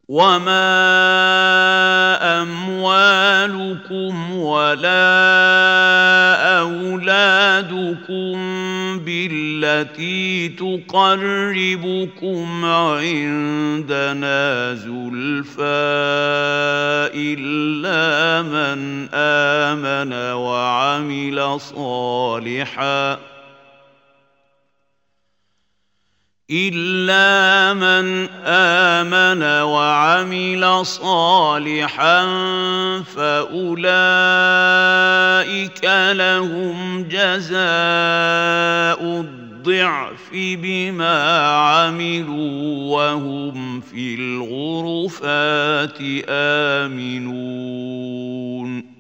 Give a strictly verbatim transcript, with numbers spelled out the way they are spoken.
وما أموالكم ولا أولادكم بالتي تقربكم عندنا زلفى إلا من آمن وعمل صالحاً إلا من آمن وعمل صالحا فأولئك لهم جزاء الضعف بما عملوا وهم في الغرفات آمنون